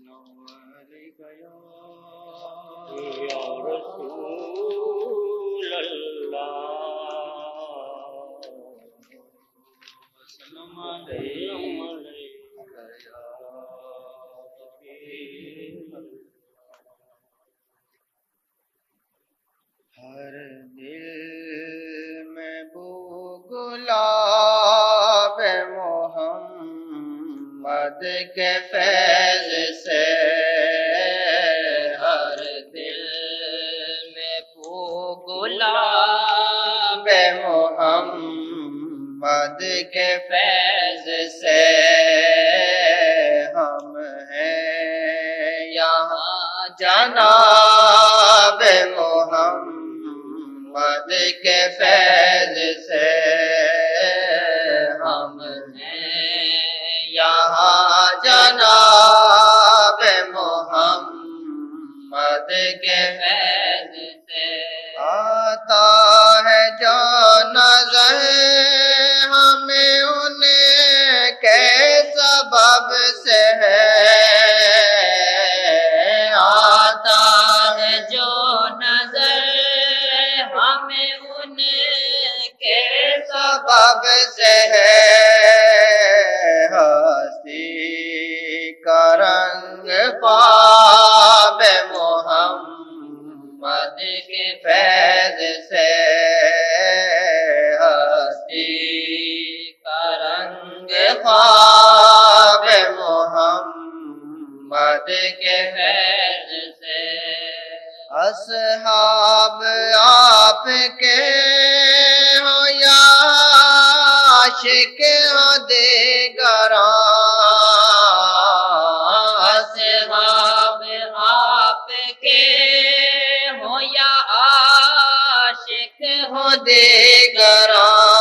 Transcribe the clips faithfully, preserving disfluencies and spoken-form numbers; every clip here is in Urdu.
عليك يا رسول الله وسلم عليك يا حبيب ہر دل میں بو گلاب محمد کے فیض سے، ہر دل میں بو گلاب محمد کے فیض سے، ہم ہیں یہاں جناب محمد کے فیض سے، ہم ہیں یہاں جناب محمد کے فیض سے، آتا ہے جو نظر ہمیں ان کے سبب سے ہے، آتا ہے جو نظر ہمیں ان کے سبب سے ہے، ہستی کا رنگ خواب محمد کے فیض سے، ہستی کا رنگ خواب محمد کے فیض سے، اصحاب آپ کے ہو یا عاشق ہو دیگراں، اصحاب آپ کے ہو یا عاشق ہو دیگراں،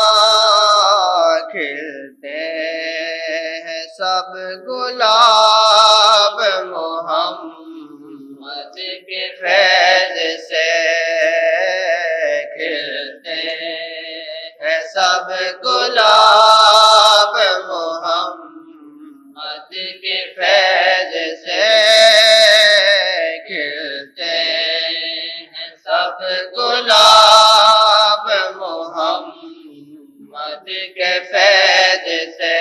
کھلتے ہیں سب گلاب محمد کے فیض سے، کھلتے ہیں سب گلاب محمد کے فیض سے، کھلتے ہیں سب گلاب محمد کے فیض سے،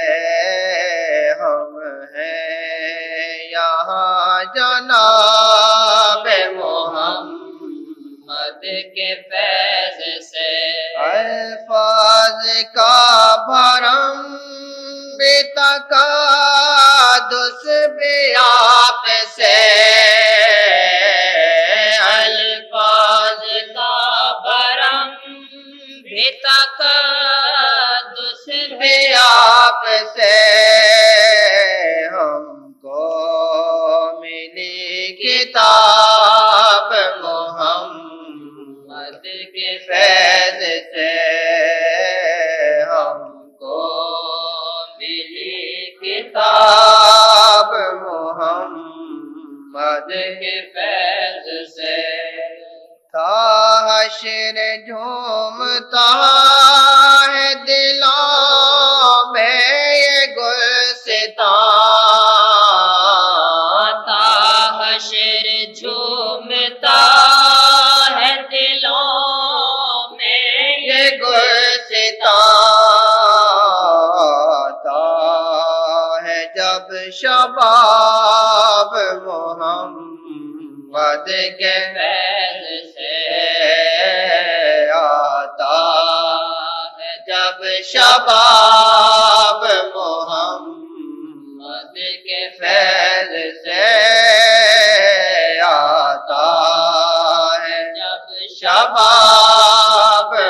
ہم ہیں یہاں جناب محمد کے فیض سے، الفاظ کا بھرم بے تقادس بھی آپ سے، الفاظ کا بھرم بے تقادس بھی آپ سے، ہم کو ملی کتاب محمد کے فیض سے، ہم کو ملی کتاب محمد کے فیض سے، تا حشر جھومتا ہے دلوں میں یہ گلستان، تا حشر جھومتا ہے دلوں میں یہ گلستان، تا ہے جب شباب محمد کے فیض سے، آتا ہے جب شباب محمد کے فیض سے، آتا ہے جب شباب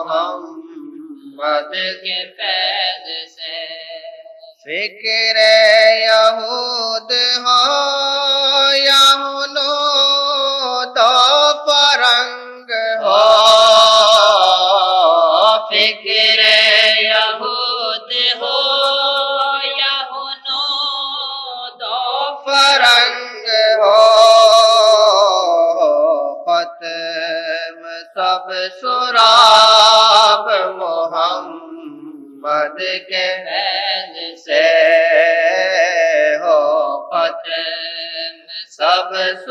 محمد کے فیض سے، فکر یہود ہو یا ہنود و فرنگ ہو، فکر یہود ہو یا ہنود و فرنگ سب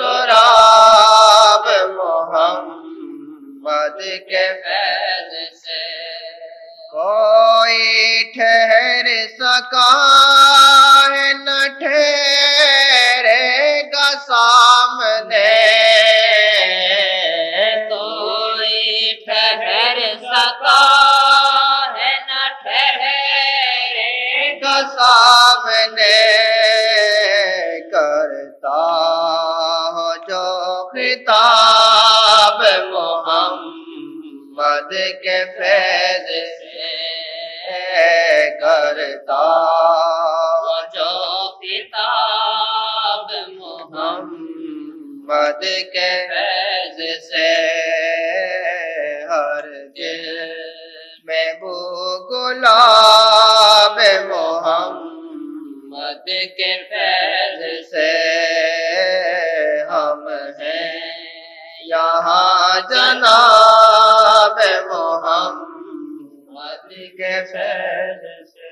سراب محمد کے فیض سے کوئی ٹھہر سکا ہے نہ ٹھہرے گا سامنے کوئی ٹھہر سکا ہے نہ ٹھہرے گا سامنے کرتا ہو جو خطاب محمد کے فیض سے کرتا ہو جو خطاب محمد کے فیض سے ہر دل میں بو گلاب محمد کے فیض سے ہم ہیں یہاں جناب محمد کے فیض سے